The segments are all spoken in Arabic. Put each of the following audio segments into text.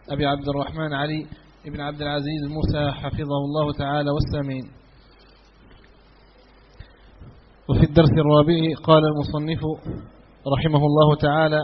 أبي عبد الرحمن علي بن عبد العزيز موسى حفظه الله تعالى والسامين. وفي الدرس الرابع قال المصنف رحمه الله تعالى: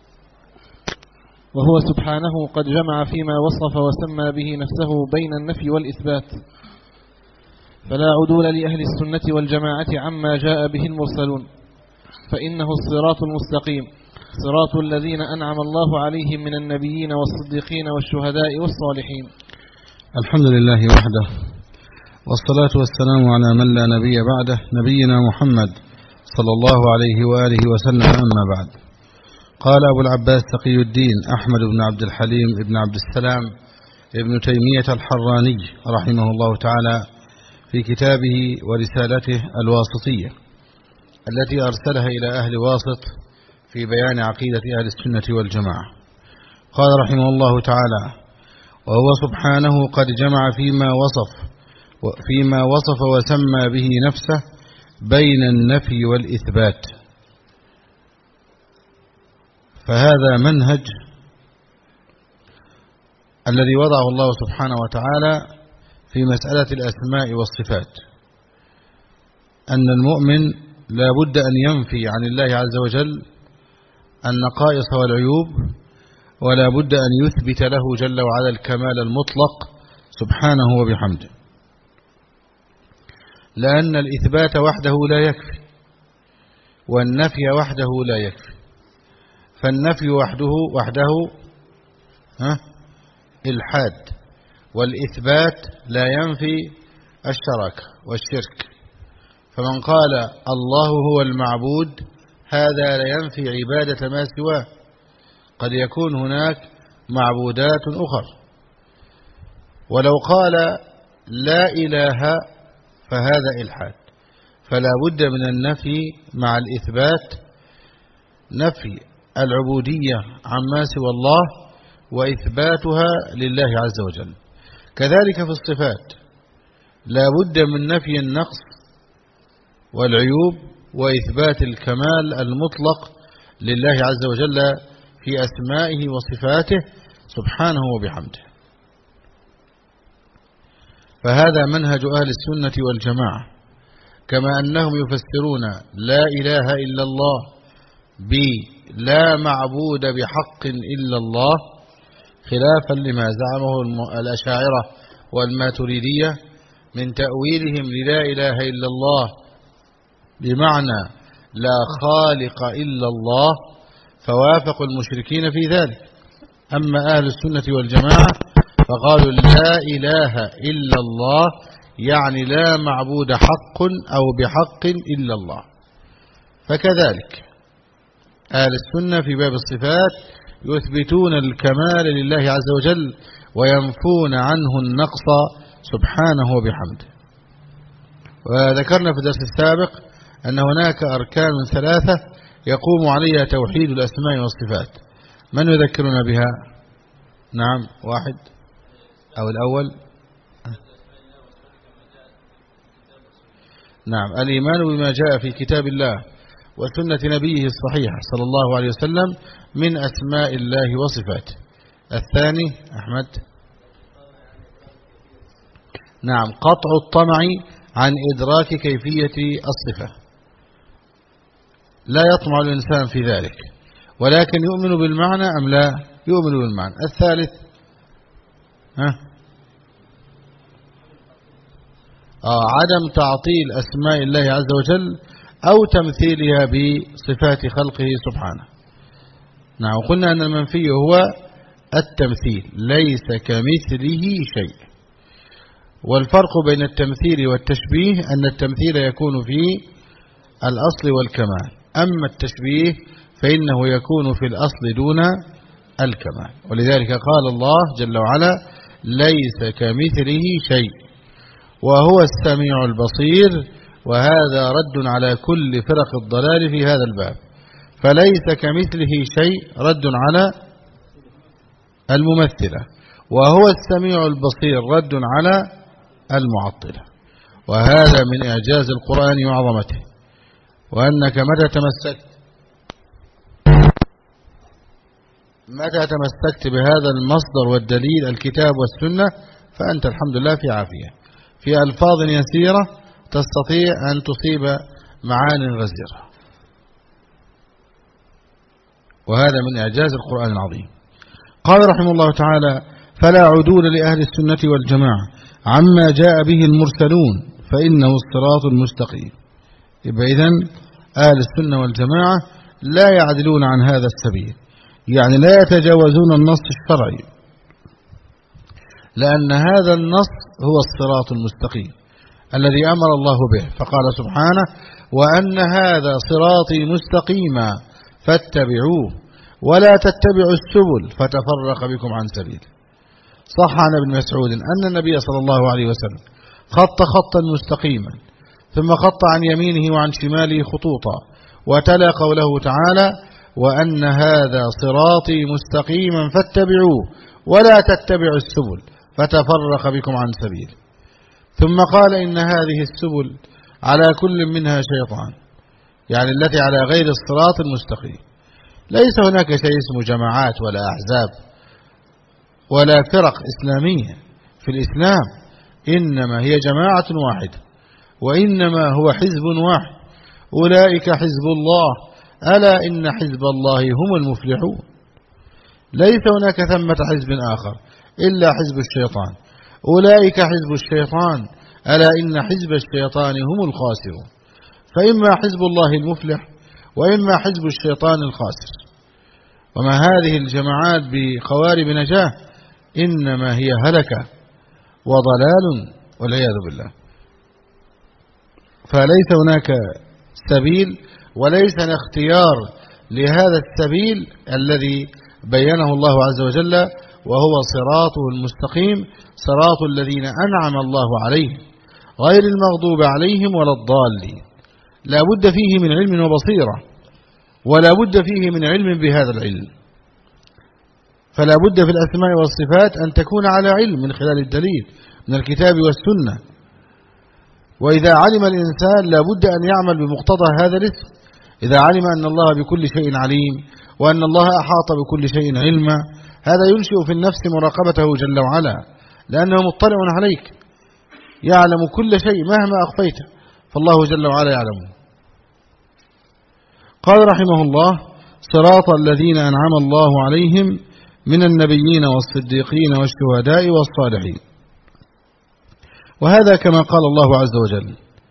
وهو سبحانه قد جمع فيما وصف وسمى به نفسه بين النفي والإثبات، فلا عدول لأهل السنة والجماعة عما جاء به المرسلون، فإنه الصراط المستقيم، صراط الذين أنعم الله عليهم من النبيين والصديقين والشهداء والصالحين. الحمد لله وحده، والصلاة والسلام على من لا نبي بعده، نبينا محمد صلى الله عليه وآله وسلم. أما بعد، قال أبو العباس تقي الدين أحمد بن عبد الحليم بن عبد السلام ابن تيمية الحراني رحمه الله تعالى في كتابه ورسالته الواسطية التي أرسلها إلى أهل واسط في بيان عقيدة أهل السنة والجماعة، قال رحمه الله تعالى: وهو سبحانه قد جمع فيما وصف وسمى به نفسه بين النفي والإثبات، فهذا منهج الذي وضعه الله سبحانه وتعالى في مسألة الأسماء والصفات، أن المؤمن لا بد أن ينفي عن الله عز وجل النقائص والعيوب، ولا بد أن يثبت له جل وعلا الكمال المطلق سبحانه وبحمده، لأن الإثبات وحده لا يكفي، والنفي وحده لا يكفي. فالنفي وحده إلحاد، والإثبات لا ينفي الشرك والشرك. فمن قال الله هو المعبود هذا لا ينفي عبادة ما سواه، قد يكون هناك معبودات أخرى. ولو قال لا إله فهذا إلحاد، فلا بد من النفي مع الإثبات، نفي العبودية عما سوى الله وإثباتها لله عز وجل. كذلك في الصفات لا بد من نفي النقص والعيوب وإثبات الكمال المطلق لله عز وجل في أسمائه وصفاته سبحانه وبحمده. فهذا منهج أهل السنة والجماعة، كما أنهم يفسرون لا إله إلا الله بلا معبود بحق إلا الله، خلافا لما زعمه الأشاعرة والماتريدية من تأويلهم للا إله إلا الله بمعنى لا خالق إلا الله، فوافقوا المشركين في ذلك. أما أهل السنة والجماعة فقالوا لا إله إلا الله يعني لا معبود حق أو بحق إلا الله. فكذلك أهل السنة في باب الصفات يثبتون الكمال لله عز وجل وينفون عنه النقص سبحانه وبحمده. وذكرنا في الدرس السابق أن هناك أركان 3 يقوم عليها توحيد الأسماء والصفات. من يذكرنا بها؟ نعم، واحد أو الأول. نعم، الإيمان بما جاء في كتاب الله وسنة نبيه الصحيحة صلى الله عليه وسلم من أسماء الله وصفاته. الثاني أحمد. نعم، قطع الطمع عن إدراك كيفية الصفة، لا يطمع الإنسان في ذلك، ولكن يؤمن بالمعنى أم لا يؤمن بالمعنى. الثالث عدم تعطيل أسماء الله عز وجل أو تمثيلها بصفات خلقه سبحانه. نعم، وقلنا أن المنفي هو التمثيل، ليس كمثله شيء. والفرق بين التمثيل والتشبيه أن التمثيل يكون في الأصل والكمال، أما التشبيه فإنه يكون في الأصل دون الكمال. ولذلك قال الله جل وعلا: ليس كمثله شيء وهو السميع البصير. وهذا رد على كل فرق الضلال في هذا الباب. فليس كمثله شيء رد على الممثلة، وهو السميع البصير رد على المعطلة. وهذا من إعجاز القرآن وعظمته، وأنك متى تمسكت متى تمسكت بهذا المصدر والدليل الكتاب والسنة فأنت الحمد لله في عافية، في ألفاظ يسيرة تستطيع أن تصيب معاني غزيرة، وهذا من إعجاز القرآن العظيم. قال رحمه الله تعالى: فلا عدول لأهل السنة والجماعة عما جاء به المرسلون فإنه الصراط المستقيم. يبقى إذن أهل السنة والجماعة لا يعدلون عن هذا السبيل، يعني لا يتجاوزون النص الشرعي، لأن هذا النص هو الصراط المستقيم الذي أمر الله به، فقال سبحانه: وأن هذا صراطي مستقيما فاتبعوه ولا تتبعوا السبل فتفرق بكم عن سبيله. صح عن ابن مسعود أن النبي صلى الله عليه وسلم خط خطا مستقيما ثم خط عن يمينه وعن شماله خطوطا وتلا قوله تعالى: وأن هذا صراطي مستقيما فاتبعوه ولا تتبعوا السبل فتفرق بكم عن سبيله. ثم قال: إن هذه السبل على كل منها شيطان، يعني التي على غير الصراط المستقيم. ليس هناك شيء اسمه جماعات ولا أحزاب ولا فرق إسلامية في الإسلام، إنما هي جماعة واحدة، وإنما هو حزب واحد، أولئك حزب الله ألا إن حزب الله هم المفلحون. ليس هناك ثمة حزب آخر إلا حزب الشيطان، أولئك حزب الشيطان ألا إن حزب الشيطان هم الخاسرون. فإما حزب الله المفلح وإما حزب الشيطان الخاسر. وما هذه الجماعات بقوارب نجاة، إنما هي هلكة وضلال والعياذ بالله. فليس هناك سبيل وليس اختيار لهذا السبيل الذي بينه الله عز وجل، وهو صراطه المستقيم، صراط الذين أنعم الله عليهم غير المغضوب عليهم ولا الضالين. لا بد فيه من علم وبصيرة، ولا بد فيه من علم بهذا العلم. فلا بد في الأسماء والصفات أن تكون على علم من خلال الدليل من الكتاب والسنة. وإذا علم الإنسان لا بد أن يعمل بمقتضى هذا الاسم. إذا علم أن الله بكل شيء عليم وأن الله أحاط بكل شيء علما، هذا ينشئ في النفس مراقبته جل وعلا، لأنه مطلع عليك، يعلم كل شيء مهما أخفيته، فالله جل وعلا يعلمه. قال رحمه الله: صراط الذين أنعم الله عليهم من النبيين والصديقين والشهداء والصالحين. وهذا كما قال الله عز وجل: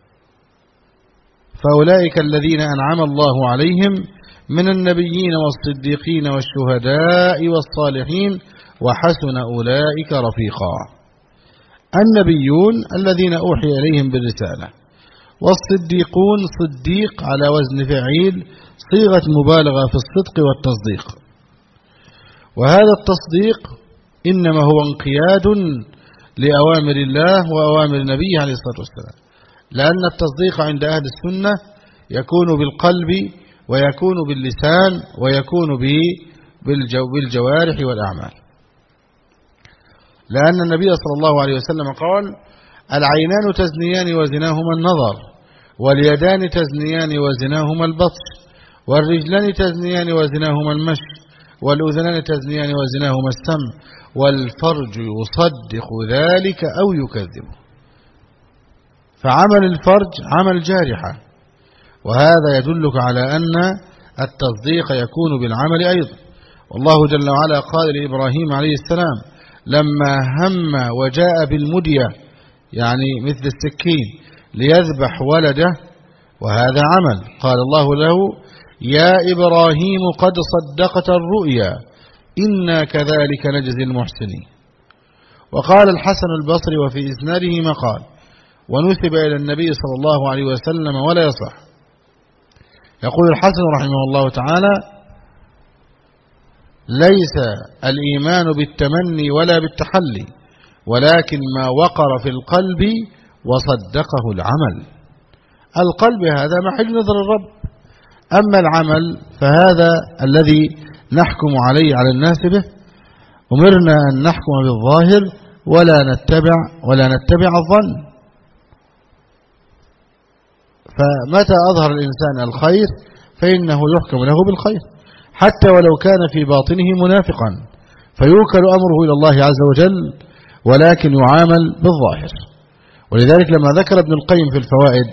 فأولئك الذين أنعم الله عليهم من النبيين والصديقين والشهداء والصالحين وحسن أولئك رفيقا. النبيون الذين أوحي إليهم بالرسالة، والصديقون صديق على وزن فعيل، صيغة مبالغة في الصدق والتصديق. وهذا التصديق إنما هو انقياد لأوامر الله وأوامر النبي عليه الصلاة والسلام، لأن التصديق عند أهل السنة يكون بالقلب ويكون باللسان ويكون بالجوارح والأعمال. لأن النبي صلى الله عليه وسلم قال: العينان تزنيان وزناهما النظر، واليدان تزنيان وزناهما البطش، والرجلان تزنيان وزناهما المشي، والأذنان تزنيان وزناهما السمع، والفرج يصدق ذلك أو يكذبه. فعمل الفرج عمل جارحة، وهذا يدلك على أن التصديق يكون بالعمل أيضا. والله جل وعلا قال لإبراهيم عليه السلام لما هم وجاء بالمدية، يعني مثل السكين، ليذبح ولده، وهذا عمل، قال الله له: يا إبراهيم قد صدقت الرؤيا إنا كذلك نجزي المحسنين. وقال الحسن البصري وفي إسناده ما قال، ونسب إلى النبي صلى الله عليه وسلم ولا يصح. يقول الحسن رحمه الله تعالى: ليس الإيمان بالتمني ولا بالتحلي، ولكن ما وقر في القلب وصدقه العمل. القلب هذا محل نظر الرب، أما العمل فهذا الذي نحكم عليه على الناس به. أمرنا أن نحكم بالظاهر ولا نتبع الظن. فمتى أظهر الإنسان الخير فإنه يحكم له بالخير، حتى ولو كان في باطنه منافقا، فيوكل أمره إلى الله عز وجل ولكن يعامل بالظاهر. ولذلك لما ذكر ابن القيم في الفوائد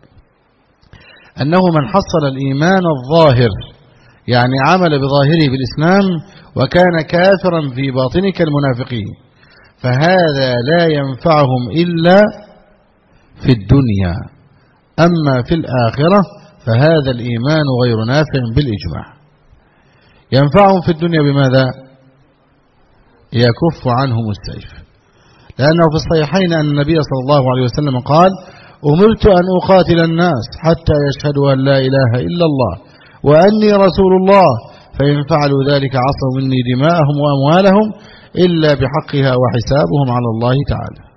أنه من حصل الإيمان الظاهر، يعني عمل بظاهره بالإسلام وكان كافرا في باطنه كالمنافقين، فهذا لا ينفعهم إلا في الدنيا، أما في الآخرة فهذا الإيمان غير نافع بالإجماع. ينفعهم في الدنيا بماذا؟ يكف عنهم السيف، لأنه في الصحيحين أن النبي صلى الله عليه وسلم قال: أمرت أن أقاتل الناس حتى يشهدوا أن لا إله إلا الله وأني رسول الله، فإن فعلوا ذلك عصوا مني دماءهم وأموالهم إلا بحقها وحسابهم على الله تعالى.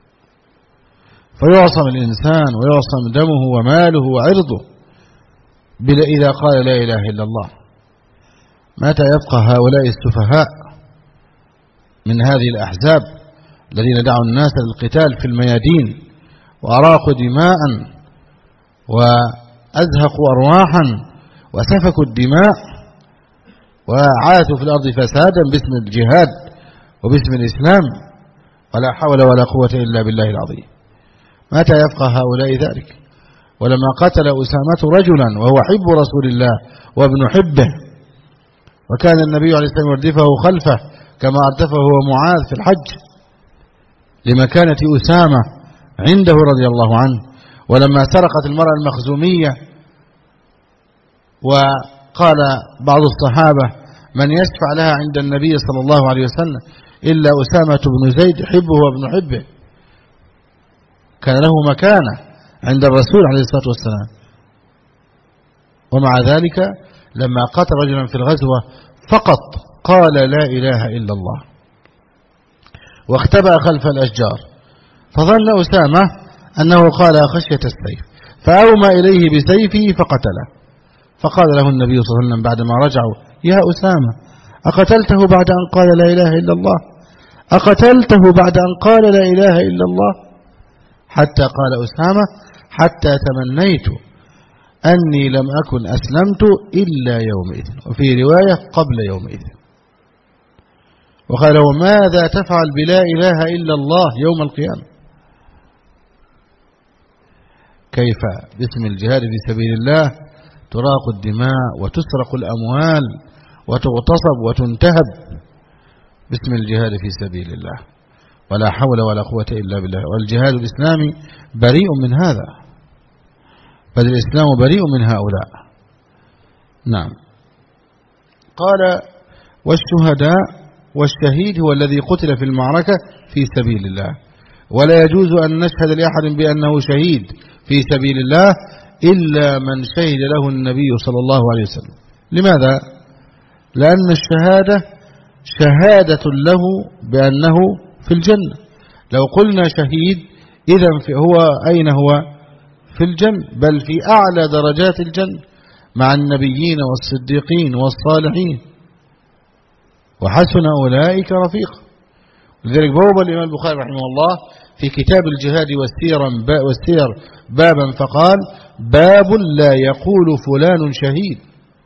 فيعصم الإنسان ويعصم دمه وماله وعرضه إذا قال لا إله إلا الله. متى يبقى هؤلاء السفهاء من هذه الأحزاب الذين دعوا الناس للقتال في الميادين وأراقوا دماء وأزهقوا أرواحا وسفكوا الدماء وعاثوا في الأرض فسادا باسم الجهاد وباسم الإسلام، ولا حول ولا قوة إلا بالله العظيم؟ متى يبقى هؤلاء ذلك؟ ولما قتل أسامة رجلا وهو حب رسول الله وابن حبه، وكان النبي عليه الصلاة والسلام يردفه خلفه كما أردفه هو معاذ في الحج لمكانة أسامة عنده رضي الله عنه. ولما سرقت المرأة المخزومية وقال بعض الصحابة: من يشفع لها عند النبي صلى الله عليه وسلم إلا أسامة بن زيد حبه وابن حبه، كان له مكانة عند الرسول عليه الصلاة والسلام. ومع ذلك لما قتل رجلا في الغزوة فقط قال لا إله إلا الله واختبأ خلف الأشجار، فظن أسامة أنه قال خشية السيف، فأومى إليه بسيفه فقتله. فقال له النبي صلى الله عليه وسلم بعدما رجعوا: يا أسامة، أقتلته بعد أن قال لا إله إلا الله؟ أقتلته بعد أن قال لا إله إلا الله؟ حتى قال أسامة: حتى تمنيت أني لم أكن أسلمت إلا يومئذ، وفي رواية قبل يومئذ. وقال: وماذا تفعل بلا إله إلا الله يوم القيامة؟ كيف باسم الجهاد في سبيل الله تراق الدماء وتسرق الأموال وتغتصب وتنتهب باسم الجهاد في سبيل الله، ولا حول ولا قوة إلا بالله. والجهاد الإسلامي بريء من هذا، بل الإسلام بريء من هؤلاء. نعم. قال: والشهداء والشهيد هو الذي قتل في المعركة في سبيل الله، ولا يجوز أن نشهد لأحد بأنه شهيد في سبيل الله إلا من شهد له النبي صلى الله عليه وسلم. لماذا؟ لأن الشهادة شهادة له بأنه في الجنة. لو قلنا شهيد إذن هو أين هو؟ في الجنة، بل في أعلى درجات الجنة مع النبيين والصديقين والصالحين، وحسن أولئك رفيقا. لذلك بوب الإمام البخاري رحمه الله في كتاب الجهاد والسير بابا فقال: باب لا يقول فلان شهيد.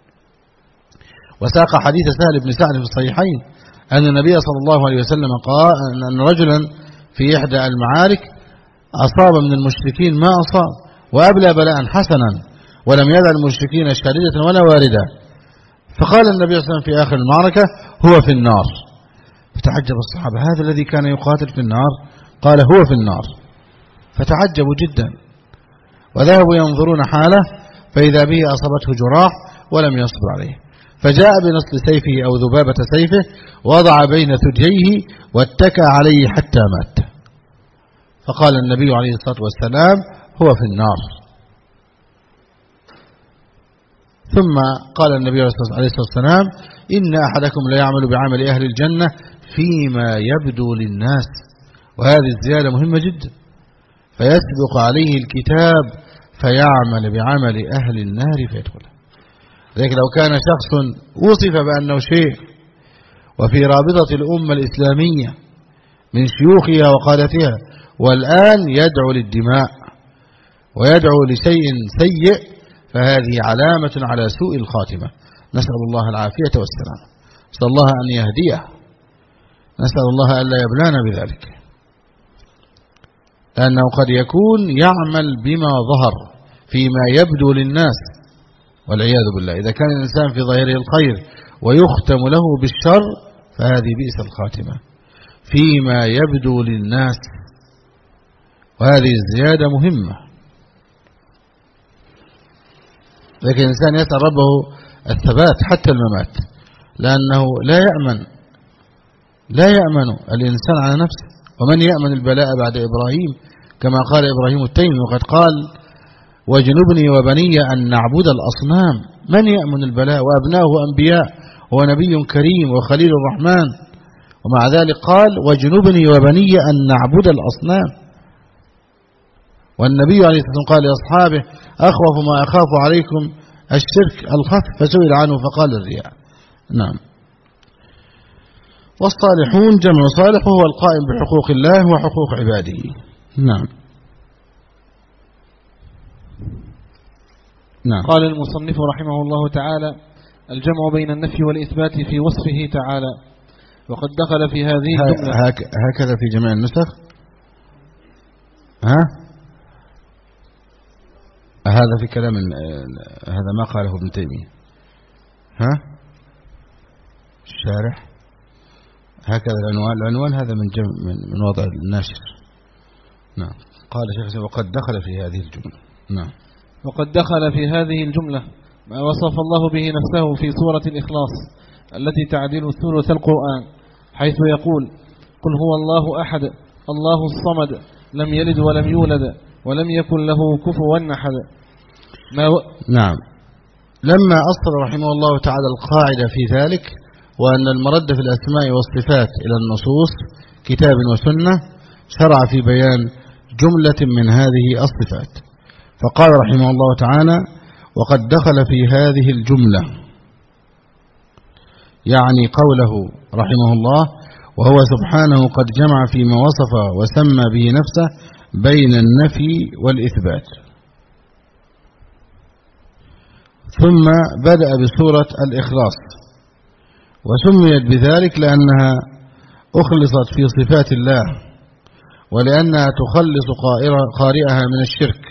وساق حديث سهل بن سعد في الصحيحين أن النبي صلى الله عليه وسلم قال أن رجلا في إحدى المعارك أصاب من المشركين ما أصاب وأبلى بلاء حسنا ولم يدع المشركين شاردة ولا واردة، فقال النبي صلى الله عليه وسلم في آخر المعركة: هو في النار. فتعجب الصحابة: هذا الذي كان يقاتل في النار؟ قال: هو في النار. فتعجبوا جدا وذهبوا ينظرون حاله، فإذا به أصابته جراح ولم يصبر عليه، فجاء بنصل سيفه أو ذبابة سيفه وضع بين ثدييه واتكى عليه حتى مات. فقال النبي عليه الصلاة والسلام: هو في النار. ثم قال النبي عليه الصلاة والسلام: إن أحدكم لا يعمل بعمل أهل الجنة فيما يبدو للناس. وهذه الزيادة مهمة جدا، فيسبق عليه الكتاب فيعمل بعمل أهل النار فيدخل. لذلك لو كان شخص وصف بأنه شيخ وفي رابطة الأمة الإسلامية من شيوخها وقادتها، والآن يدعو للدماء ويدعو لشيء سيء، فهذه علامة على سوء الخاتمة. نسأل الله العافية والسلام، نسأل الله أن يهديه، نسأل الله ألا يبلانا بذلك، لأنه قد يكون يعمل بما ظهر فيما يبدو للناس والعياذ بالله. إذا كان الإنسان في ظاهره الخير ويختم له بالشر فهذه بئس الخاتمة فيما يبدو للناس، وهذه الزيادة مهمة. لكن الإنسان يسأل ربه الثبات حتى الممات، لأنه لا يأمن الإنسان على نفسه. ومن يأمن البلاء بعد إبراهيم؟ كما قال إبراهيم التيمي، وقد قال واجنبني وبني أن نعبد الأصنام. من يأمن البلاء وأبناؤه أنبياء، هو نبي كريم وخليل الرحمن، ومع ذلك قال واجنبني وبني أن نعبد الأصنام. والنبي عليه الصلاة والسلام قال لأصحابه أخوف ما أخاف عليكم الشرك الخف، فسئل عنه فقال الرياء. نعم. والصالحون جمع صالح، وهو القائم بحقوق الله وحقوق عباده. نعم. نعم. قال المصنف رحمه الله تعالى: الجمع بين النفي والإثبات في وصفه تعالى. وقد دخل في هذه الجملة هكذا في جميع النسخ. هذا في كلام هذا ما قاله ابن تيمية. الشارح هكذا العنوان هذا من وضع الناشر. نعم. قال شيخ وقد دخل في هذه الجملة. نعم. وقد دخل في هذه الجملة ما وصف الله به نفسه في سورة الإخلاص التي تعدل ثلث القرآن، حيث يقول: قل هو الله أحد الله الصمد لم يلد ولم يولد ولم يكن له كفوا أحد. نعم. لما أصل رحمه الله تعالى القاعدة في ذلك، وأن المرد في الأسماء والصفات إلى النصوص كتاب وسنة، شرع في بيان جملة من هذه الصفات، فقال رحمه الله تعالى: وقد دخل في هذه الجملة، يعني قوله رحمه الله: وهو سبحانه قد جمع فيما وصف وسمى به نفسه بين النفي والإثبات. ثم بدأ بسورة الإخلاص، وسميت بذلك لأنها أخلصت في صفات الله، ولأنها تخلص قارئها من الشرك.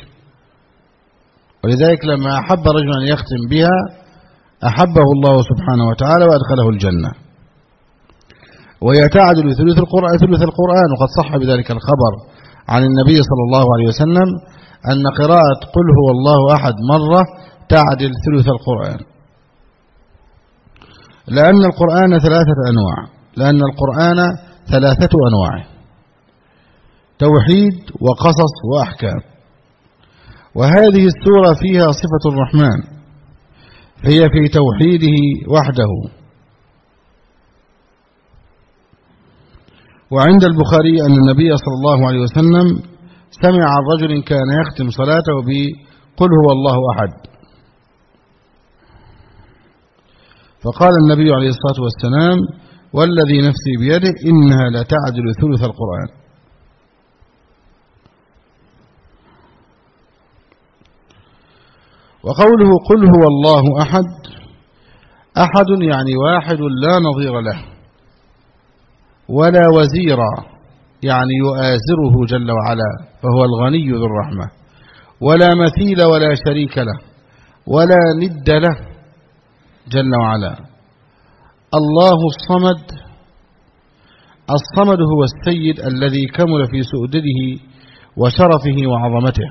ولذلك لما أحب رجل أن يختم بها أحبه الله سبحانه وتعالى وأدخله الجنة. وهي تعدل ثلث القرآن، وقد صح بذلك الخبر عن النبي صلى الله عليه وسلم أن قراءة قل هو الله أحد مرة تعدل ثلث القرآن، لأن القرآن ثلاثة أنواع: توحيد وقصص وأحكام. وهذه السورة فيها صفة الرحمن، هي في توحيده وحده. وعند البخاري أن النبي صلى الله عليه وسلم سمع عن رجل كان يختم صلاته بقل هو الله أحد، فقال النبي عليه الصلاة والسلام: والذي نفسي بيده إنها لتعدل ثلث القرآن. وقوله قل هو الله أحد، أحد يعني واحد لا نظير له، ولا وزير يعني يؤازره جل وعلا، فهو الغني ذو الرحمة، ولا مثيل ولا شريك له، ولا ند له جل وعلا. الله الصمد، الصمد هو السيد الذي كمل في سؤدده وشرفه وعظمته،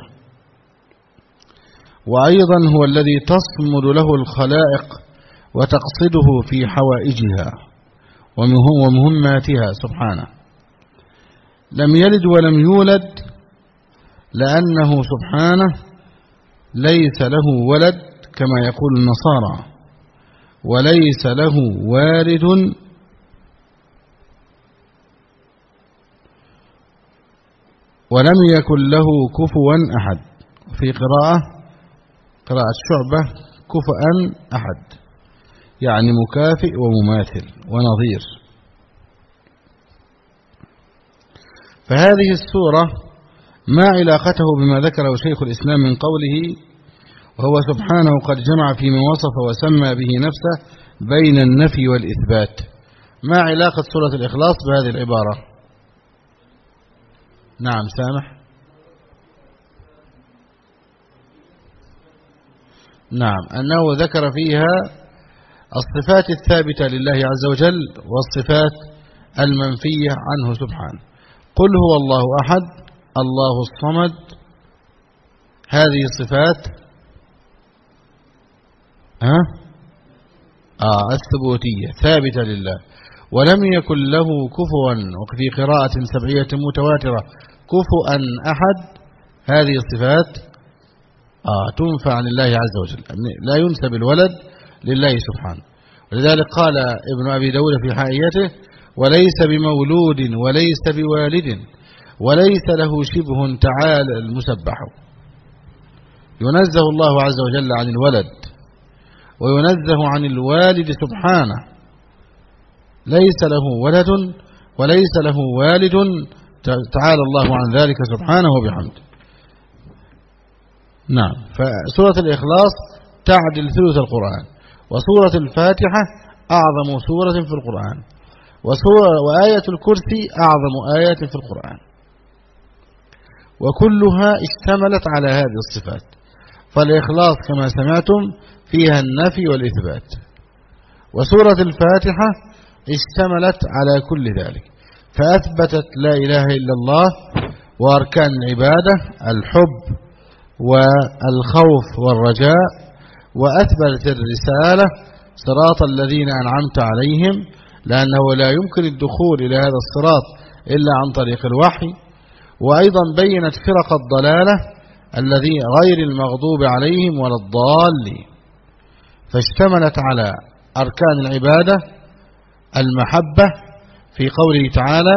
وأيضا هو الذي تصمد له الخلائق وتقصده في حوائجها ومهماتها سبحانه. لم يلد ولم يولد، لأنه سبحانه ليس له ولد كما يقول النصارى، وليس له والد ولم يكن له كفوا أحد. في قراءة شعبة كفوا أحد، يعني مكافئ ومماثل ونظير. فهذه السورة ما علاقته بما ذكره شيخ الإسلام من قوله: وهو سبحانه قد جمع فيما وصف وسمى به نفسه بين النفي والإثبات. ما علاقة سورة الإخلاص بهذه العبارة؟ نعم سامح. نعم، أنه ذكر فيها الصفات الثابتة لله عز وجل والصفات المنفية عنه سبحانه. قل هو الله أحد الله الصمد، هذه صفات الثبوتية ثابتة لله، ولم يكن له كفوا، وفي قراءة سبعية متواترة كفوا أحد. هذه الصفات تنفع عن الله عز وجل، لا ينسب الولد لله سبحانه. ولذلك قال ابن أبي داود في حائيته: وليس بمولود وليس بوالد وليس له شبه تعالى المسبح. ينزه الله عز وجل عن الولد وينزه عن الوالد سبحانه، ليس له ولد وليس له والد، تعالى الله عن ذلك سبحانه وبحمده. نعم، فسورة الإخلاص تعدل ثلث القرآن، وسورة الفاتحة أعظم سورة في القرآن، وآية الكرسي أعظم آية في القرآن، وكلها اشتملت على هذه الصفات. فالإخلاص كما سمعتم فيها النفي والإثبات، وسورة الفاتحة اشتملت على كل ذلك، فأثبتت لا إله إلا الله وأركان العبادة الحب والخوف والرجاء، وأثبتت الرسالة صراط الذين أنعمت عليهم، لأنه لا يمكن الدخول إلى هذا الصراط إلا عن طريق الوحي. وأيضا بينت فرق الضلالة الذين غير المغضوب عليهم ولا الضالين، فاشتملت على أركان العبادة المحبة في قوله تعالى: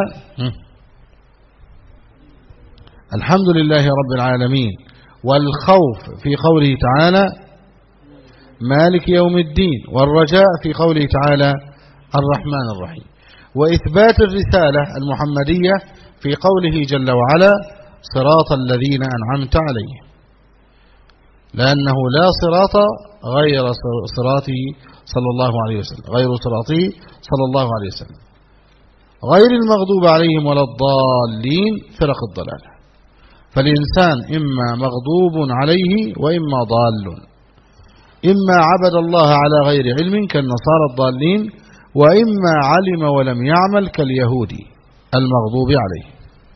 الحمد لله رب العالمين، والخوف في قوله تعالى: مالك يوم الدين، والرجاء في قوله تعالى: الرحمن الرحيم. وإثبات الرسالة المحمدية في قوله جل وعلا: صراط الذين أنعمت عليهم، لأنه لا صراط غير صراطه صلى الله عليه وسلم، غير صراطه صلى الله عليه وسلم، غير المغضوب عليهم ولا الضالين، فرق الضلالة. فالإنسان إما مغضوب عليه وإما ضال، إما عبد الله على غير علم كالنصارى الضالين، وإما علم ولم يعمل كاليهودي المغضوب عليه.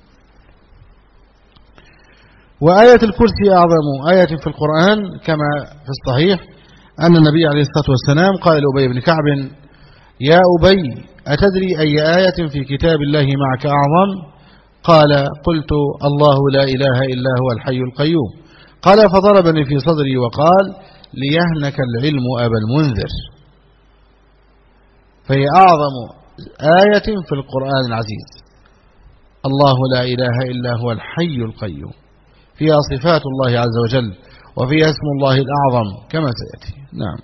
وآية الكرسي أعظم آية في القرآن، كما في الصحيح أن النبي عليه الصلاة والسلام قال لأبي بن كعب: يا أبي، أتدري أي آية في كتاب الله معك أعظم؟ قال: قلت: الله لا إله إلا هو الحي القيوم. قال: فضربني في صدري وقال: ليهنك العلم أبا المنذر. فهي أعظم آية في القرآن العزيز، الله لا إله إلا هو الحي القيوم، فيها صفات الله عز وجل وفيها اسم الله الأعظم كما سيأتي. نعم.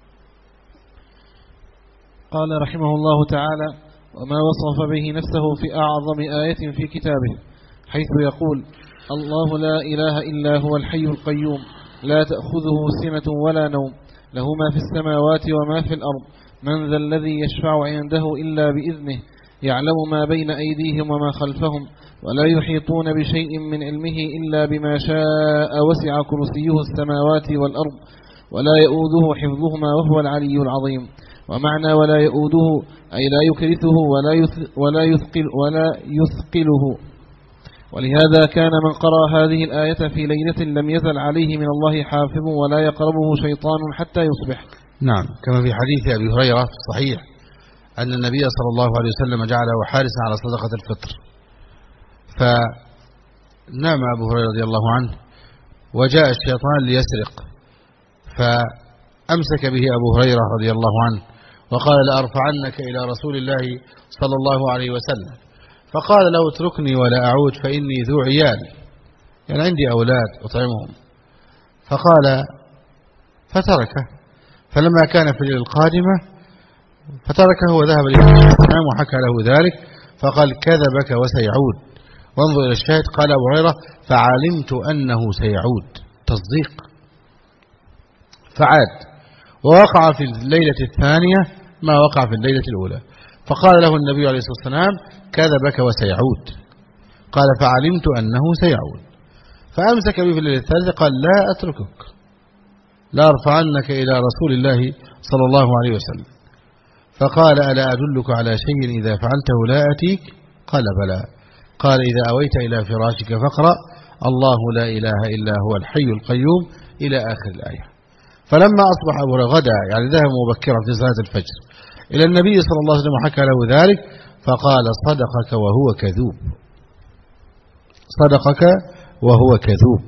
قال رحمه الله تعالى: وما وصف به نفسه في أعظم آية في كتابه، حيث يقول: الله لا إله إلا هو الحي القيوم، لا تأخذه سنة ولا نوم، له ما في السماوات وما في الأرض، من ذا الذي يشفع عنده إلا بإذنه، يعلم ما بين أيديهم وما خلفهم، ولا يحيطون بشيء من علمه إلا بما شاء، وسع كرسيه السماوات والأرض، ولا يؤوده حفظهما وهو العلي العظيم. ومعنى ولا يؤوده أي لا يكرثه ولا يثقله. ولهذا كان من قرأ هذه الآية في ليلة لم يزل عليه من الله حافظ ولا يقربه شيطان حتى يصبح. نعم، كما في حديث أبي هريرة في الصحيح أن النبي صلى الله عليه وسلم جعله حارسا على صدقة الفطر، فنام أبو هريرة رضي الله عنه وجاء الشيطان ليسرق، فأمسك به أبو هريرة رضي الله عنه وقال: لأرفعنك إلى رسول الله صلى الله عليه وسلم. فقال له: اتركني ولا أعود فإني ذو عيال، يعني عندي أولاد أطعمهم. فقال فتركه، فلما كان في الليلة القادمة فتركه وذهب للإمام وحكى له ذلك، فقال: كذبك وسيعود. وانظر إلى الشاهد، قال أبو هريرة: فعلمت أنه سيعود، تصديق. فعاد ووقع في الليلة الثانية ما وقع في الليلة الأولى، فقال له النبي عليه الصلاة والسلام كذبك وسيعود. قال فعلمت أنه سيعود، فأمسك به في الليلة الثالثة قال لا أتركك، لا أرفعنك إلى رسول الله صلى الله عليه وسلم. فقال ألا أدلك على شيء إذا فعلته لا أتيك؟ قال بلى. قال إذا أويت إلى فراشك فاقرأ الله لا إله إلا هو الحي القيوم إلى آخر الآية. فلما أصبح أبو غدا يعني ذهب مبكرا في صلاة الفجر إلى النبي صلى الله عليه وسلم وحكى له ذلك، فقال صدقك وهو كذوب، صدقك وهو كذوب.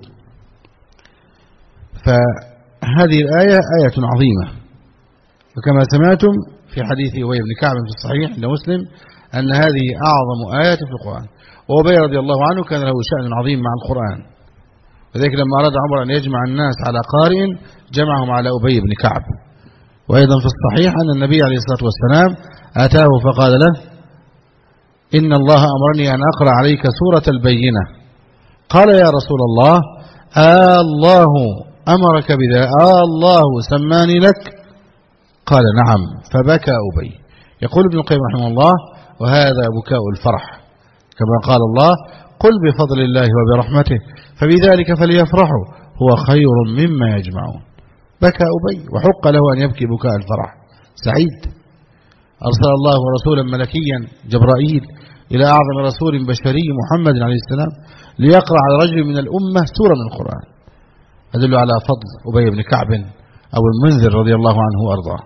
فهذه الآية آية عظيمة، وكما سمعتم في حديث أبي بن كعب في الصحيح عند مسلم أن هذه أعظم آية في القرآن. وأبي رضي الله عنه كان له شأن عظيم مع القرآن، وذلك لما أراد عمر أن يجمع الناس على قارئ جمعهم على أبي بن كعب. وأيضا في الصحيح أن النبي عليه الصلاة والسلام أتاه فقال له إن الله أمرني أن أقرأ عليك سورة البينة. قال يا رسول الله الله أمرك بذا؟ الله سماني لك؟ قال نعم. فبكى أبي. يقول ابن القيم رحمه الله وهذا بكاء الفرح، كما قال الله قل بفضل الله وبرحمته فبذلك فليفرحوا هو خير مما يجمعون. بكى أبي وحق له أن يبكي بكاء الفرح، سعيد. أرسل الله رسولا ملكيا جبرائيل إلى أعظم رسول بشري محمد عليه السلام ليقرأ على رجل من الأمة سورة من القرآن. أدل على فضل أبي بن كعب أو المنذر رضي الله عنه وأرضاه.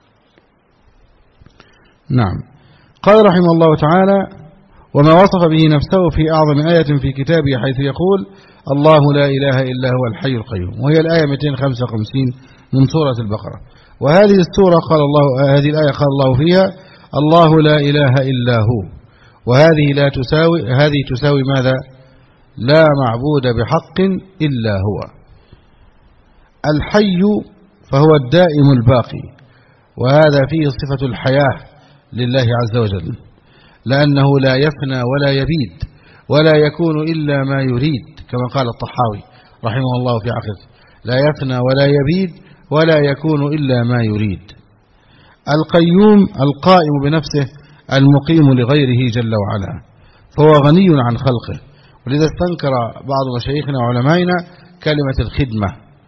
نعم. قال رحمه الله تعالى وما وصف به نفسه في أعظم آية في كتابه حيث يقول الله لا إله إلا هو الحي القيوم، وهي الآية 255 من سورة البقرة. وهذه السورة قال الله، هذه الآية قال الله فيها الله لا إله إلا هو، وهذه لا تساوي، هذه تساوي ماذا؟ لا معبود بحق إلا هو. الحي فهو الدائم الباقي، وهذا فيه صفة الحياة لله عز وجل، لأنه لا يفنى ولا يبيد ولا يكون إلا ما يريد، كما قال الطحاوي رحمه الله في عقده لا يفنى ولا يبيد ولا يكون إلا ما يريد. القيوم القائم بنفسه المقيم لغيره جل وعلا، فهو غني عن خلقه. ولذا استنكر بعض مشايخنا وعلمائنا كلمة الخدمة،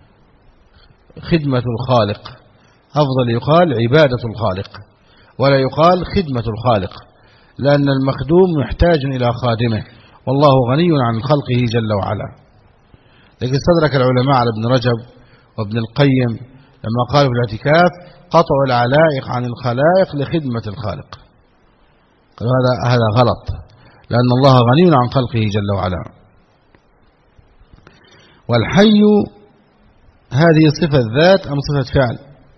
خدمة الخالق، أفضل يقال عبادة الخالق ولا يقال خدمة الخالق، لأن المخدوم محتاج إلى خادمه والله غني عن خلقه جل وعلا. لكن استدرك العلماء على ابن رجب وابن القيم لما قالوا في الاعتكاف قطع العلائق عن الخلائق لخدمة الخالق، قالوا هذا غلط، لأن الله غني عن خلقه جل وعلا. والحي هذه صفة ذات أم صفة فعل؟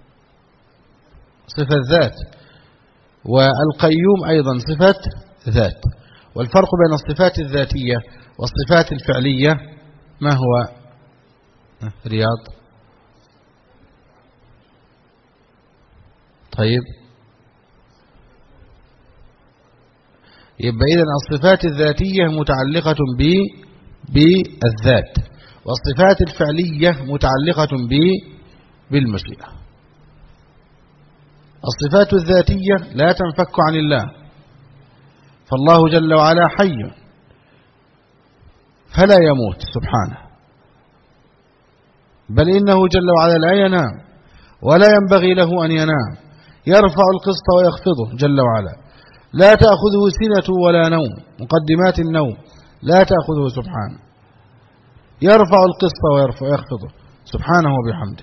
صفة ذات. والقيوم أيضا صفة ذات. والفرق بين الصفات الذاتية والصفات الفعلية ما هو؟ رياض. طيب، يبقى إذن الصفات الذاتية متعلقة بالذات، والصفات الفعلية متعلقة بالمشيئة. الصفات الذاتية لا تنفك عن الله، فالله جل وعلا حي فلا يموت سبحانه، بل إنه جل وعلا لا ينام ولا ينبغي له أن ينام، يرفع القسط ويخفضه جل وعلا، لا تأخذه سنة ولا نوم، مقدمات النوم لا تأخذه سبحانه، يرفع القسط ويخفضه سبحانه وبحمده.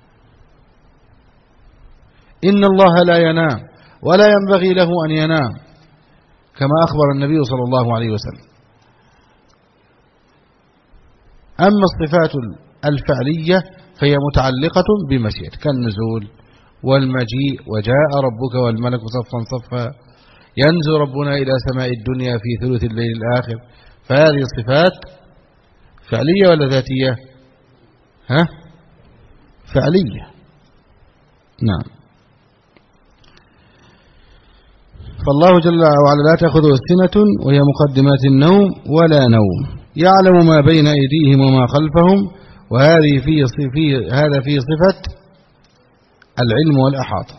إن الله لا ينام ولا ينبغي له أن ينام، كما أخبر النبي صلى الله عليه وسلم. أما الصفات الفعلية فهي متعلقة بمشيئة، كالنزول والمجيء، وجاء ربك والملك صفا صفا، ينزل ربنا إلى سماء الدنيا في ثلث الليل الآخر. فهذه الصفات فعلية ولا ذاتية؟ فعلية. نعم. فالله جل وعلا لا تأخذه سنة وهي مقدمات النوم ولا نوم، يعلم ما بين أيديهم وما خلفهم، وهذه هذا فيه صفة العلم والأحاطة.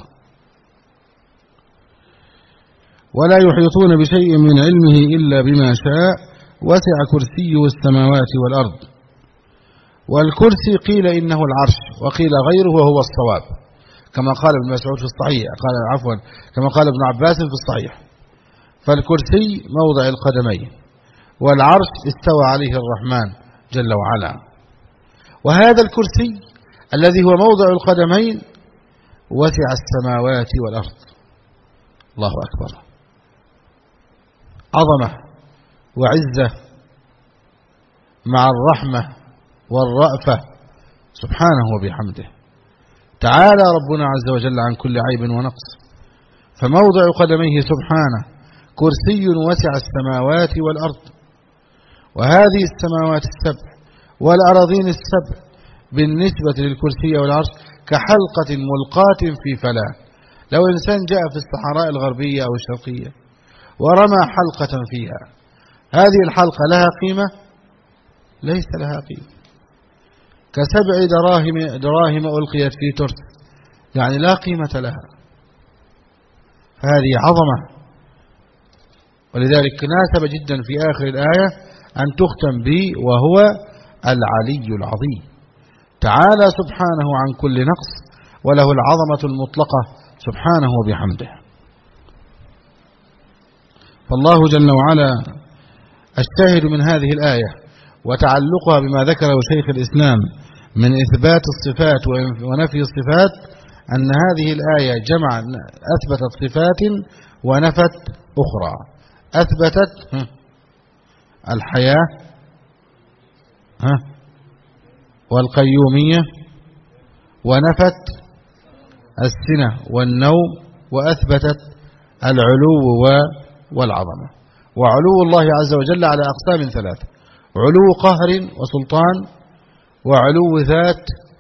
ولا يحيطون بشيء من علمه إلا بما شاء وسع كرسيه السماوات والأرض. والكرسي قيل إنه العرش وقيل غيره وهو الصواب، كما قال ابن مسعود في الصحيح، كما قال ابن عباس في الصحيح. فالكرسي موضع القدمين، والعرش استوى عليه الرحمن جل وعلا. وهذا الكرسي الذي هو موضع القدمين وسع السماوات والأرض. الله أكبر، عظمة وعزة مع الرحمة والرأفة سبحانه وبحمده. تعالى ربنا عز وجل عن كل عيب ونقص. فموضع قدميه سبحانه كرسي وسع السماوات والأرض. وهذه السماوات السبع والأراضين السبع بالنسبة للكرسي والعرش كحلقة ملقاة في فلاة. لو إنسان جاء في الصحراء الغربية أو الشرقية ورمى حلقة فيها، هذه الحلقة لها قيمة؟ ليس لها قيمة. كسبع دراهم ألقيت في ترس، يعني لا قيمة لها. فهذه عظمة، ولذلك ناسب جدا في آخر الآية أن تختم به وهو العلي العظيم. تعالى سبحانه عن كل نقص، وله العظمة المطلقة سبحانه وبحمده. فالله جل وعلا الشاهد من هذه الآية وتعلقها بما ذكره شيخ الإسلام من إثبات الصفات ونفي الصفات، أن هذه الآية جمع أثبتت صفات ونفت أخرى. أثبتت الحياة والقيومية، ونفت السنة والنوم، وأثبتت العلو والعظمة. وعلو الله عز وجل على أقسام ثلاثة: علو قهر وسلطان، وعلو ذات،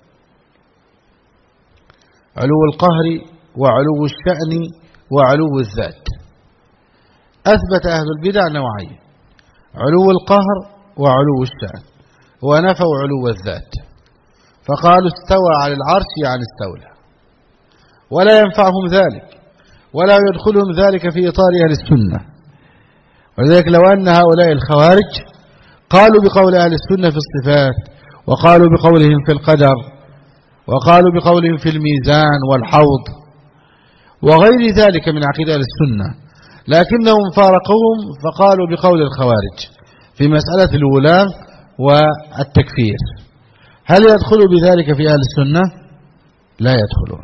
علو القهر وعلو الشأن وعلو الذات. أثبت أهل البدع نوعين: علو القهر وعلو الشأن، ونفوا علو الذات، فقالوا استوى على العرش يعني استولى، ولا ينفعهم ذلك ولا يدخلهم ذلك في إطار أهل السنة. ولذلك لو أن هؤلاء الخوارج قالوا بقول أهل السنة في الصفات، وقالوا بقولهم في القدر، وقالوا بقولهم في الميزان والحوض وغير ذلك من عقيدة أهل السنة، لكنهم فارقوهم فقالوا بقول الخوارج في مسألة الولاة والتكفير، هل يدخلوا بذلك في أهل السنة؟ لا يدخلون،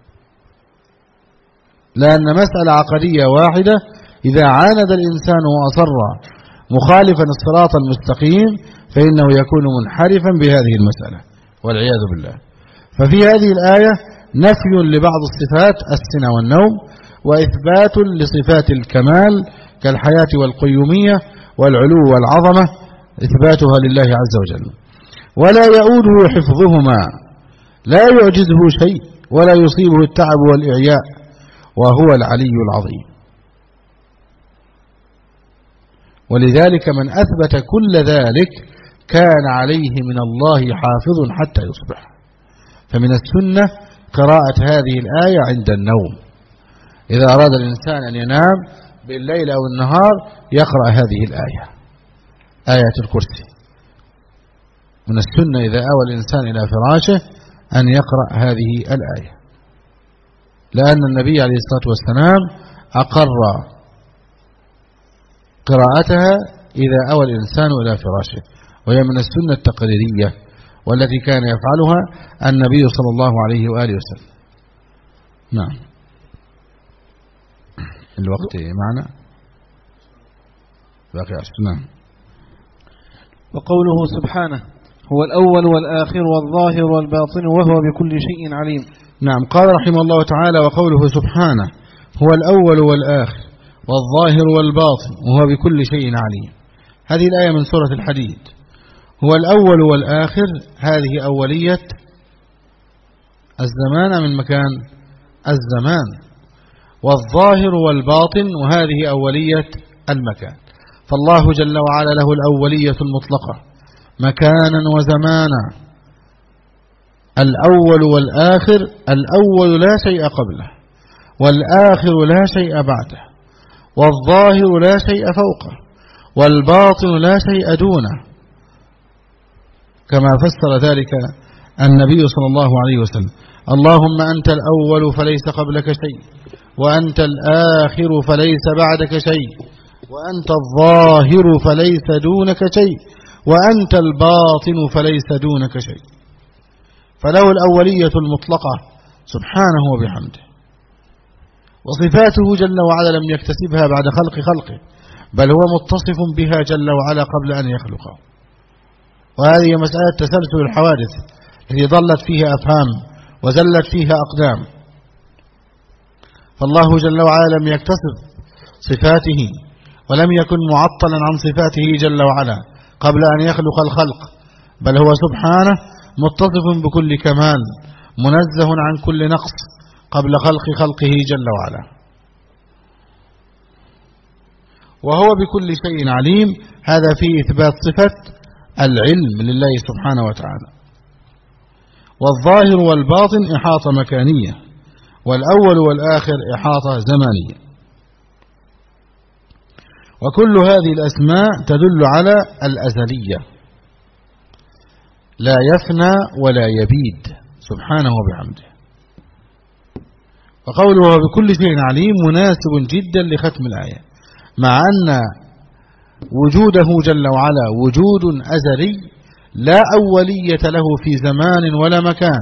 لأن مسألة عقدية واحدة إذا عاند الإنسان وأصر مخالفا الصراط المستقيم فإنه يكون منحرفا بهذه المسألة والعياذ بالله. ففي هذه الآية نفي لبعض الصفات السنة والنوم، وإثبات لصفات الكمال كالحياة والقيومية والعلو والعظمة، إثباتها لله عز وجل. ولا يؤوده حفظهما، لا يعجزه شيء ولا يصيبه التعب والإعياء، وهو العلي العظيم. ولذلك من أثبت كل ذلك كان عليه من الله حافظ حتى يصبح. فمن السنة قراءة هذه الآية عند النوم، إذا أراد الإنسان أن ينام بالليل أو النهار يقرأ هذه الآية، آية الكرسي. من السنة إذا أوى الإنسان إلى فراشه أن يقرأ هذه الآية، لأن النبي عليه الصلاة والسلام أقر قراءتها إذا أوى الإنسان إلى فراشه، وهي من السنة التقريرية والتي كان يفعلها النبي صلى الله عليه وآله وسلم. نعم، الوقت معنا باقي 10. نعم. وقوله سبحانه هو الأول والآخر والظاهر والباطن وهو بكل شيء عليم. نعم، قال رحمه الله تعالى: وقوله سبحانه هو الأول والآخر والظاهر والباطن وهو بكل شيء عليم. هذه الآية من سورة الحديد. هو الأول والآخر، هذه أولية الزمان من مكان الزمان، والظاهر والباطن وهذه أولية المكان. فالله جل وعلا له الأولية المطلقة مكانا وزمانا، الأول والآخر، الأول لا شيء قبله، والآخر لا شيء بعده، والظاهر لا شيء فوقه، والباطن لا شيء دونه، كما فسر ذلك النبي صلى الله عليه وسلم: اللهم أنت الأول فليس قبلك شيء، وأنت الآخر فليس بعدك شيء، وأنت الظاهر فليس دونك شيء، وأنت الباطن فليس دونك شيء. فله الأولية المطلقة سبحانه وبحمده، وصفاته جل وعلا لم يكتسبها بعد خلق خلقه، بل هو متصف بها جل وعلا قبل أن يخلقه. وهذه مسألة تسلسل الحوادث التي ضلت فيها أفهام وزلت فيها أقدام. فالله جل وعلا لم يكتسب صفاته ولم يكن معطلا عن صفاته جل وعلا قبل أن يخلق الخلق، بل هو سبحانه متصف بكل كمال منزه عن كل نقص قبل خلق خلقه جل وعلا، وهو بكل شيء عليم. هذا فيه إثبات صفة العلم لله سبحانه وتعالى. والظاهر والباطن إحاطة مكانية، والأول والآخر إحاطة زمانية. وكل هذه الأسماء تدل على الأزلية، لا يفنى ولا يبيد سبحانه وبحمده. وقوله بكل شيء عليم مناسب جدا لختم الآية، مع أن وجوده جل وعلا وجود أزلي لا أولية له في زمان ولا مكان،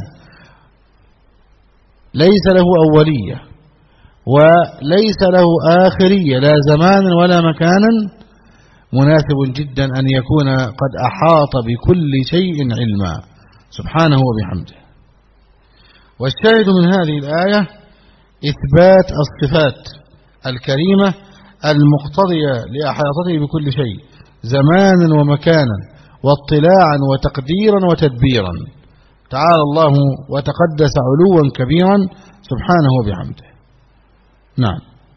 ليس له أولية وليس له آخرية لا زمان ولا مكان، مناسب جدا أن يكون قد أحاط بكل شيء علما سبحانه وبحمده. والشاهد من هذه الآية إثبات الصفات الكريمة المقتضية لأحاطته بكل شيء زمانا ومكانا واطلاعا وتقديرا وتدبيرا، تعالى الله وتقدس علوا كبيرا سبحانه وبحمده. نعم.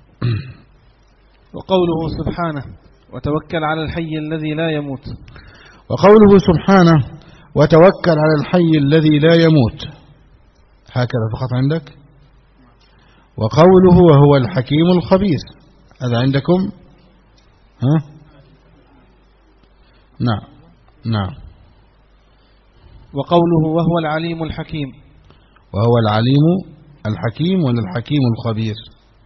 وقوله سبحانه وتوكل على الحي الذي لا يموت. وقوله سبحانه وتوكل على الحي الذي لا يموت، هكذا فقط عندك. وقوله وهو الحكيم الخبير، هذا عندكم؟ ها؟ نعم نعم. وقوله وهو العليم الحكيم. وهو العليم الحكيم ولا الحكيم الخبير؟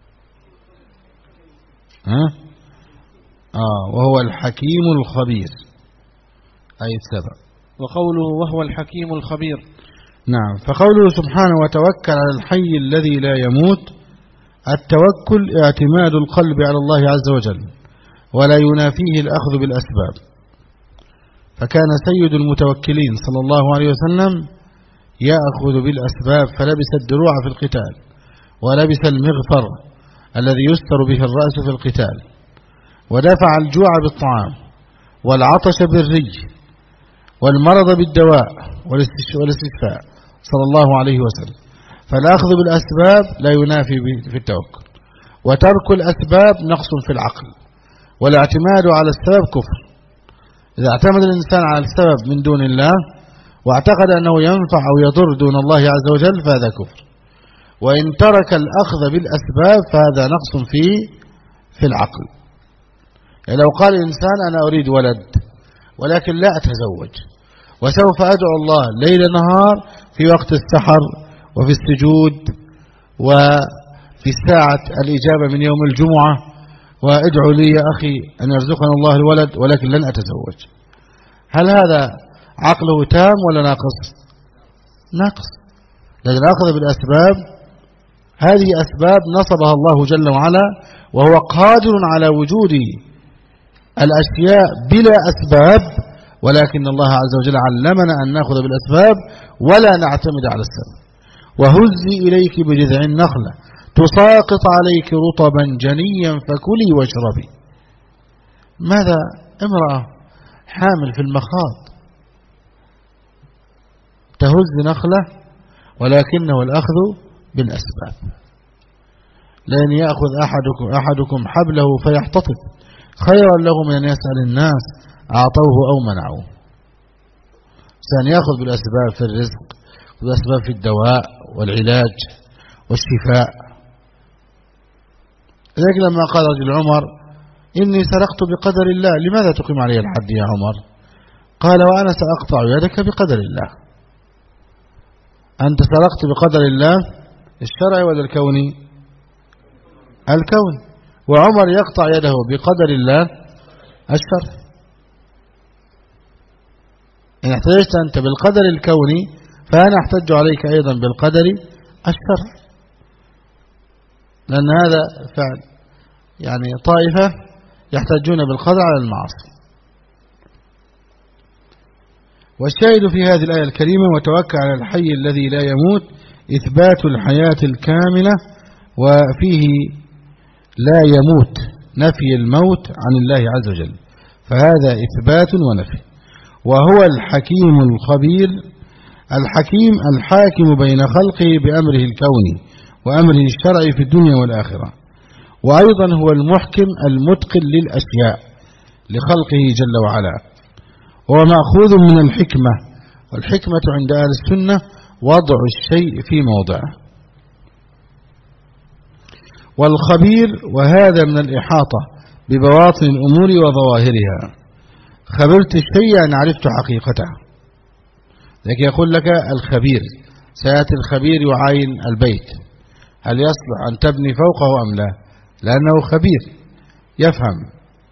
ها؟ وهو الحكيم الخبير أي السبب. وقوله وهو الحكيم الخبير. نعم. فقوله سبحانه وتوكل على الحي الذي لا يموت، التوكل اعتماد القلب على الله عز وجل ولا ينافيه الأخذ بالأسباب. فكان سيد المتوكلين صلى الله عليه وسلم يأخذ بالأسباب، فلبس الدروع في القتال ولبس المغفر الذي يستر به الرأس في القتال، ودفع الجوع بالطعام والعطش بالري والمرض بالدواء والاستشفاء صلى الله عليه وسلم. فالأخذ بالأسباب لا ينافي في التوكل، وترك الأسباب نقص في العقل، والاعتماد على السبب كفر. إذا اعتمد الإنسان على السبب من دون الله واعتقد أنه ينفع أو يضر دون الله عز وجل فهذا كفر. وإن ترك الأخذ بالأسباب فهذا نقص في العقل. يعني لو قال الإنسان أنا أريد ولد ولكن لا أتزوج، وسوف أدعو الله ليل نهار في وقت السحر وفي السجود وفي ساعة الإجابة من يوم الجمعة، وادعو لي يا أخي أن يرزقنا الله الولد ولكن لن أتزوج، هل هذا عقله تام ولا ناقص؟ ناقص. لكن الأخذ بالأسباب هذه أسباب نصبها الله جل وعلا، وهو قادر على وجود الأشياء بلا أسباب، ولكن الله عز وجل علمنا أن نأخذ بالأسباب ولا نعتمد على السبب. وهزي إليك بجذع النخلة تساقط عليك رطبا جنيا فكلي واشربي. ماذا؟ امرأة حامل في المخاض تهز نخلة، ولكنه الأخذ بالأسباب. لأن يأخذ أحدكم حبله فيحتطب خيرا له من أن يسأل الناس أعطوه أو منعوه. سأن يأخذ بالأسباب في الرزق وأسباب في الدواء والعلاج والشفاء. لذلك لما قال رجل عمر إني سرقت بقدر الله لماذا تقيم علي الحد يا عمر؟ قال وأنا سأقطع يدك بقدر الله. أنت سرقت بقدر الله الشرعي ولا الكوني؟ الكوني. وعمر يقطع يده بقدر الله الشرعي. إن احتجت أنت بالقدر الكوني فأنا أحتج عليك أيضا بالقدر الشرعي، لأن هذا فعل يعني طائفة يحتجون بالقدر على المعاصي. والشاهد في هذه الآية الكريمة وتوكل على الحي الذي لا يموت إثبات الحياة الكاملة، وفيه لا يموت نفي الموت عن الله عز وجل، فهذا إثبات ونفي. وهو الحكيم الخبير، الحكيم الحاكم بين خلقه بأمره الكوني وأمره الشرعي في الدنيا والآخرة، وأيضا هو المحكم المتقن للأشياء لخلقه جل وعلا، وهو مأخوذ من الحكمة، والحكمة عند أهل السنة وضع الشيء في موضعه. والخبير وهذا من الإحاطة ببواطن الأمور وظواهرها، خبرت الشيء يعني عرفت حقيقته. لكن يقول لك الخبير، سيأتي الخبير يعاين البيت هل يصلح أن تبني فوقه أم لا، لأنه خبير يفهم.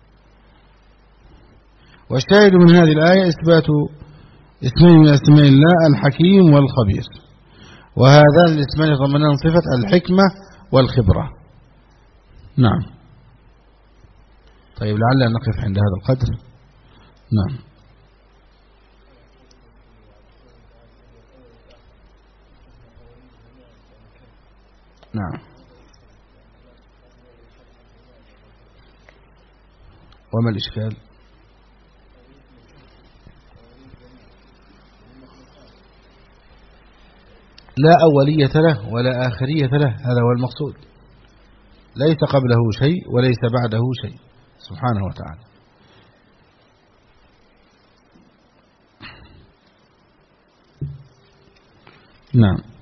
والشاهد من هذه الآية إثبات اسمين من اسماء الله الحكيم والخبير، وهذان الاسمان يتضمنان صفة الحكمة والخبرة. نعم. طيب لعل نقف عند هذا القدر. نعم. نعم. وما الإشكال؟ لا أولية له ولا آخرية له، هذا هو المقصود، ليس قبله شيء وليس بعده شيء سبحانه وتعالى. نعم.